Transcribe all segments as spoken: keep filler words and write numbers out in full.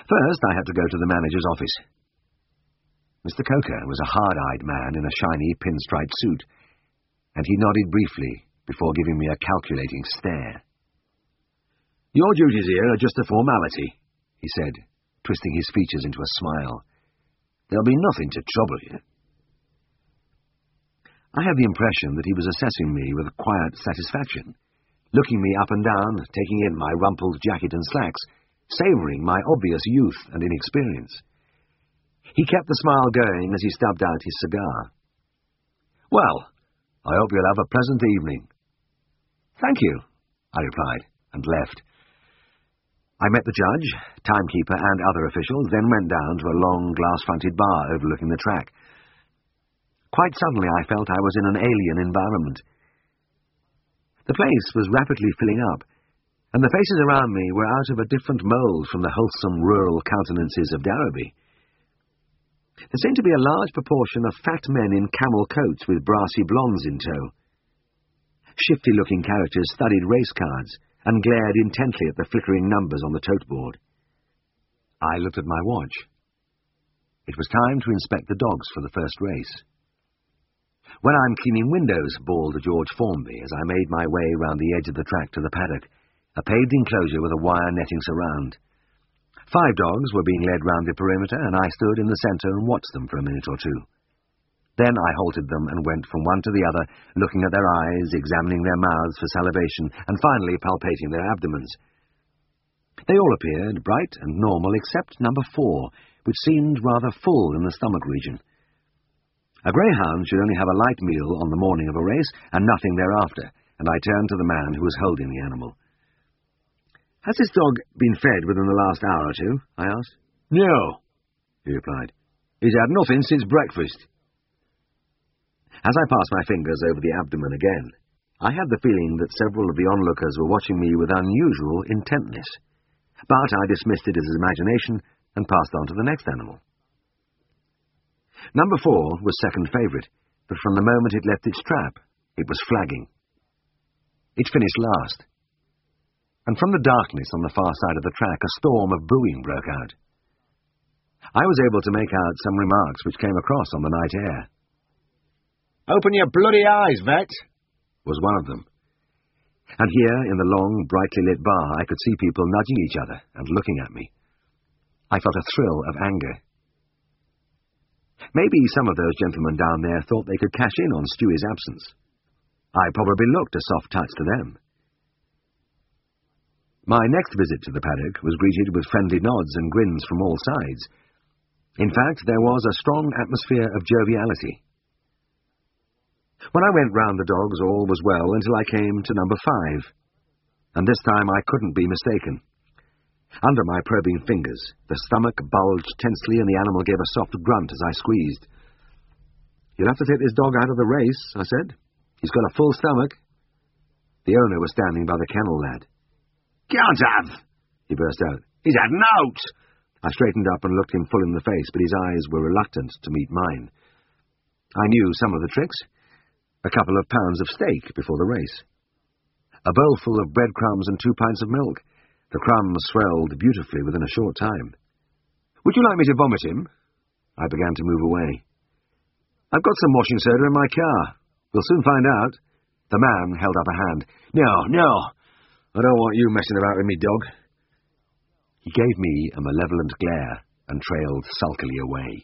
First, I had to go to the manager's office. Mister Coker was a hard-eyed man in a shiny pinstripe suit, and he nodded briefly before giving me a calculating stare. "Your duties here are just a formality," he said, twisting his features into a smile. "There'll be nothing to trouble you." I had the impression that he was assessing me with quiet satisfaction, looking me up and down, taking in my rumpled jacket and slacks, savouring my obvious youth and inexperience. He kept the smile going as he stubbed out his cigar. "Well, I hope you'll have a pleasant evening." "Thank you," I replied, and left. I met the judge, timekeeper, and other officials, then went down to a long glass-fronted bar overlooking the track. Quite suddenly I felt I was in an alien environment. The place was rapidly filling up, and the faces around me were out of a different mould from the wholesome rural countenances of Darrowby. There seemed to be a large proportion of fat men in camel coats with brassy blondes in tow. Shifty-looking characters studied race cards and glared intently at the flickering numbers on the tote board. I looked at my watch. It was time to inspect the dogs for the first race. "When I'm cleaning windows," bawled George Formby as I made my way round the edge of the track to the paddock, a paved enclosure with a wire netting surround. Five dogs were being led round the perimeter, and I stood in the centre and watched them for a minute or two. Then I halted them and went from one to the other, looking at their eyes, examining their mouths for salivation, and finally palpating their abdomens. They all appeared bright and normal, except number four, which seemed rather full in the stomach region. A greyhound should only have a light meal on the morning of a race, and nothing thereafter, and I turned to the man who was holding the animal. "Has this dog been fed within the last hour or two?" I asked. "No," he replied. "He's had nothing since breakfast." As I passed my fingers over the abdomen again, I had the feeling that several of the onlookers were watching me with unusual intentness, but I dismissed it as imagination and passed on to the next animal. Number four was second favourite, but from the moment it left its trap, it was flagging. It finished last, and from the darkness on the far side of the track a storm of booing broke out. I was able to make out some remarks which came across on the night air. "Open your bloody eyes, vet," was one of them. And here, in the long, brightly lit bar, I could see people nudging each other and looking at me. I felt a thrill of anger. Maybe some of those gentlemen down there thought they could cash in on Stewie's absence. I probably looked a soft touch to them. My next visit to the paddock was greeted with friendly nods and grins from all sides. In fact, there was a strong atmosphere of joviality. When I went round the dogs, all was well until I came to number five, and this time I couldn't be mistaken. Under my probing fingers, the stomach bulged tensely and the animal gave a soft grunt as I squeezed. "You'll have to take this dog out of the race," I said. "He's got a full stomach." The owner was standing by the kennel lad. "Can't have!" he burst out. "He's had an out!" I straightened up and looked him full in the face, but his eyes were reluctant to meet mine. I knew some of the tricks. A couple of pounds of steak before the race. A bowl full of breadcrumbs and two pints of milk. The crumbs swelled beautifully within a short time. "Would you like me to vomit him?" I began to move away. "I've got some washing soda in my car. We'll soon find out." The man held up a hand. "No, no, I don't want you messing about with me, dog." He gave me a malevolent glare and trailed sulkily away.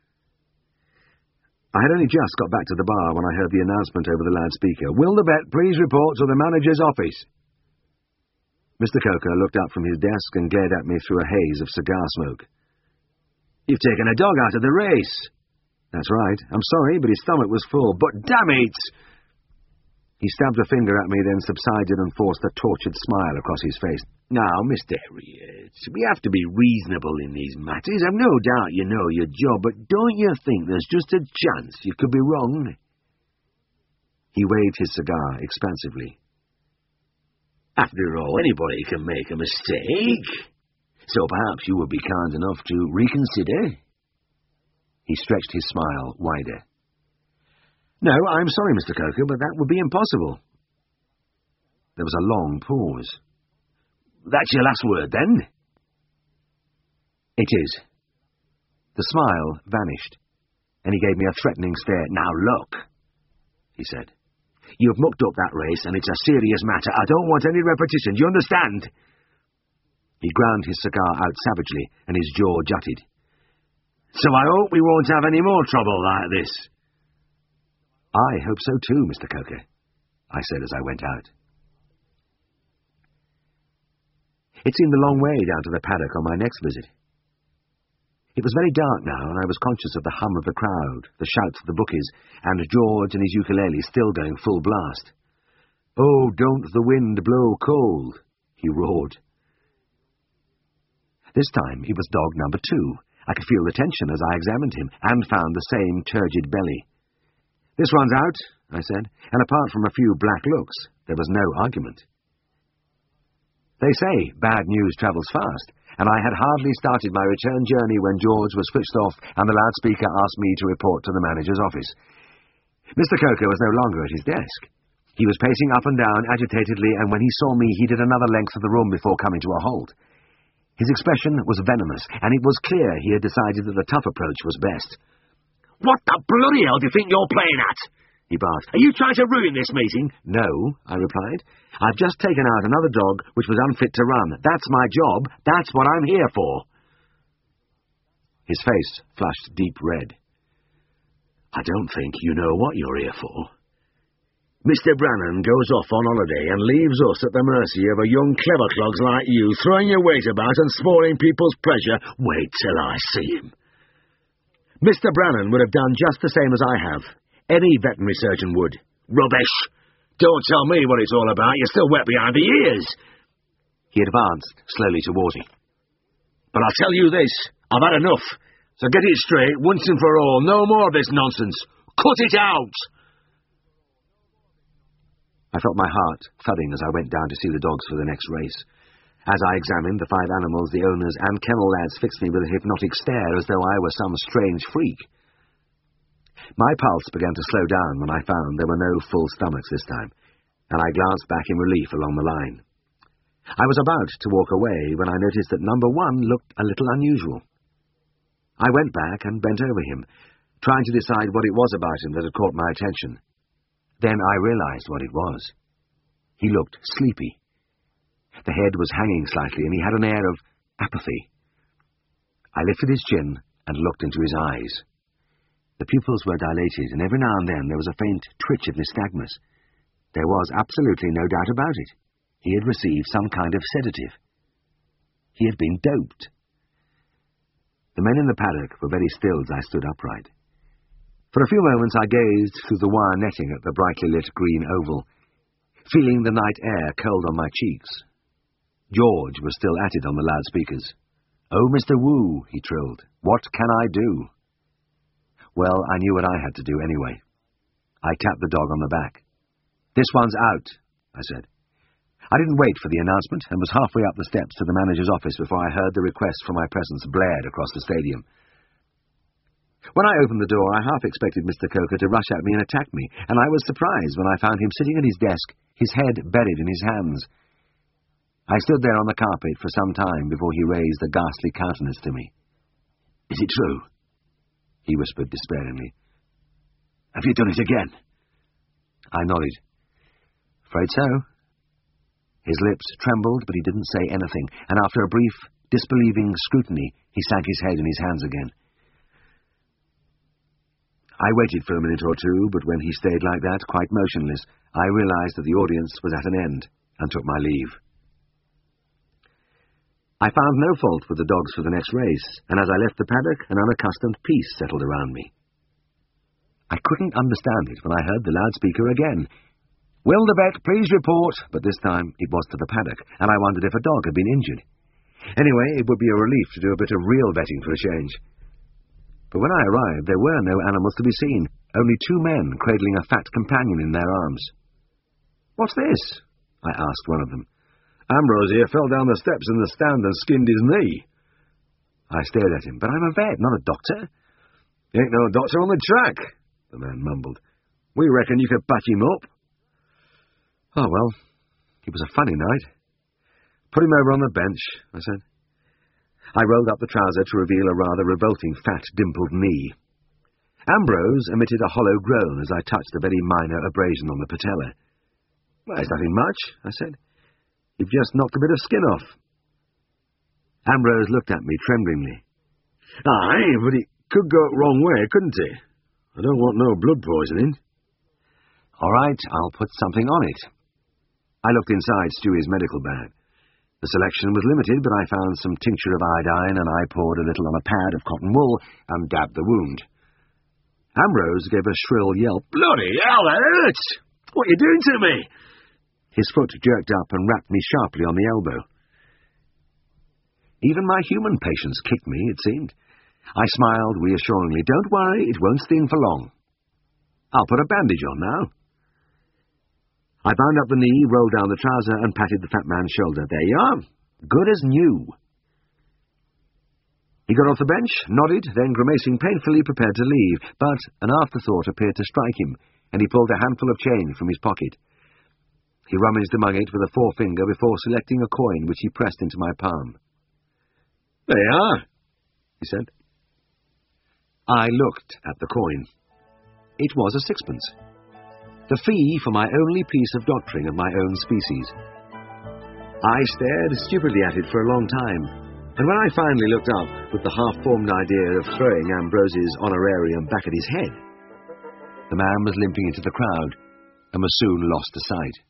I had only just got back to the bar when I heard the announcement over the loudspeaker. "Will the vet please report to the manager's office?" Mister Coker looked up from his desk and glared at me through a haze of cigar smoke. "You've taken a dog out of the race." "That's right. I'm sorry, but his stomach was full. But damn it!" He stabbed a finger at me, then subsided and forced a tortured smile across his face. "Now, Mister Harriet, we have to be reasonable in these matters. I've no doubt you know your job, but don't you think there's just a chance you could be wrong?" He waved his cigar expansively. "After all, anybody can make a mistake. So perhaps you would be kind enough to reconsider?" He stretched his smile wider. "No, I'm sorry, Mister Coker, but that would be impossible." There was a long pause. "That's your last word, then?" It is. The smile vanished, and he gave me a threatening stare. Now look, he said. You've mucked up that race, and it's a serious matter. I don't want any repetition, do you understand? He ground his cigar out savagely, and his jaw jutted. So I hope we won't have any more trouble like this. I hope so too, Mister Coker, I said as I went out. It seemed a long way down to the paddock on my next visit. It was very dark now, and I was conscious of the hum of the crowd, the shouts of the bookies, and George and his ukulele still going full blast. Oh, don't the wind blow cold, he roared. This time he was dog number two. I could feel the tension as I examined him, and found the same turgid belly. This one's out, I said, and apart from a few black looks, there was no argument. They say bad news travels fast, and I had hardly started my return journey when George was switched off and the loudspeaker asked me to report to the manager's office. Mister Coker was no longer at his desk. He was pacing up and down agitatedly, and when he saw me he did another length of the room before coming to a halt. His expression was venomous, and it was clear he had decided that the tough approach was best. "What the bloody hell do you think you're playing at?" he barked. "Are you trying to ruin this meeting?" "No," I replied. "I've just taken out another dog which was unfit to run. That's my job. That's what I'm here for." His face flushed deep red. "I don't think you know what you're here for. Mister Brannan goes off on holiday and leaves us at the mercy of a young clever clogs like you, throwing your weight about and spoiling people's pleasure. Wait till I see him. Mister Brannan would have done just the same as I have. Any veterinary surgeon would." "Rubbish! Don't tell me what it's all about. You're still wet behind the ears." He advanced slowly towards me. "But I'll tell you this. I've had enough. So get it straight, once and for all. No more of this nonsense. Cut it out!" I felt my heart thudding as I went down to see the dogs for the next race. As I examined the five animals, the owners and kennel lads fixed me with a hypnotic stare as though I were some strange freak. My pulse began to slow down when I found there were no full stomachs this time, and I glanced back in relief along the line. I was about to walk away when I noticed that number one looked a little unusual. I went back and bent over him, trying to decide what it was about him that had caught my attention. Then I realized what it was. He looked sleepy. The head was hanging slightly, and he had an air of apathy. I lifted his chin and looked into his eyes. The pupils were dilated, and every now and then there was a faint twitch of nystagmus. There was absolutely no doubt about it. He had received some kind of sedative. He had been doped. The men in the paddock were very still as I stood upright. For a few moments I gazed through the wire netting at the brightly lit green oval, feeling the night air cold on my cheeks. George was still at it on the loudspeakers. "Oh, Mister Wu," he trilled, "what can I do?" Well, I knew what I had to do anyway. I tapped the dog on the back. "This one's out," I said. I didn't wait for the announcement and was halfway up the steps to the manager's office before I heard the request for my presence blared across the stadium. When I opened the door, I half expected Mister Coker to rush at me and attack me, and I was surprised when I found him sitting at his desk, his head buried in his hands. I stood there on the carpet for some time before he raised a ghastly countenance to me. "Is it true?" he whispered despairingly. "Have you done it again?" I nodded. "Afraid so." His lips trembled, but he didn't say anything, and after a brief, disbelieving scrutiny, he sank his head in his hands again. I waited for a minute or two, but when he stayed like that, quite motionless, I realized that the audience was at an end, and took my leave. I found no fault with the dogs for the next race, and as I left the paddock, an unaccustomed peace settled around me. I couldn't understand it when I heard the loudspeaker again. "Will the vet please report?" But this time it was to the paddock, and I wondered if a dog had been injured. Anyway, it would be a relief to do a bit of real vetting for a change. But when I arrived, there were no animals to be seen, only two men cradling a fat companion in their arms. "What's this?" I asked one of them. "Ambrose here fell down the steps in the stand and skinned his knee." I stared at him. "But I'm a vet, not a doctor." "Ain't no doctor on the track," the man mumbled. "We reckon you could patch him up." "Oh, well, it was a funny night." "Put him over on the bench," I said. I rolled up the trouser to reveal a rather revolting fat, dimpled knee. Ambrose emitted a hollow groan as I touched a very minor abrasion on the patella. "Well, it's nothing much," I said. "You've just knocked a bit of skin off." Ambrose looked at me tremblingly. "Aye, but it could go the wrong way, couldn't it? I don't want no blood poisoning." "All right, I'll put something on it." I looked inside Stewie's medical bag. The selection was limited, but I found some tincture of iodine, and I poured a little on a pad of cotton wool and dabbed the wound. Ambrose gave a shrill yelp. "Bloody hell, that hurts! What are you doing to me?" His foot jerked up and rapped me sharply on the elbow. Even my human patients kicked me, it seemed. I smiled reassuringly. "Don't worry, it won't sting for long. I'll put a bandage on now." I bound up the knee, rolled down the trouser, and patted the fat man's shoulder. "There you are. Good as new." He got off the bench, nodded, then grimacing painfully prepared to leave, but an afterthought appeared to strike him, and he pulled a handful of change from his pocket. He rummaged among it with a forefinger before selecting a coin which he pressed into my palm. "There you are," he said. I looked at the coin. It was a sixpence. The fee for my only piece of doctoring of my own species. I stared stupidly at it for a long time, and when I finally looked up with the half-formed idea of throwing Ambrose's honorarium back at his head, the man was limping into the crowd and was soon lost to sight.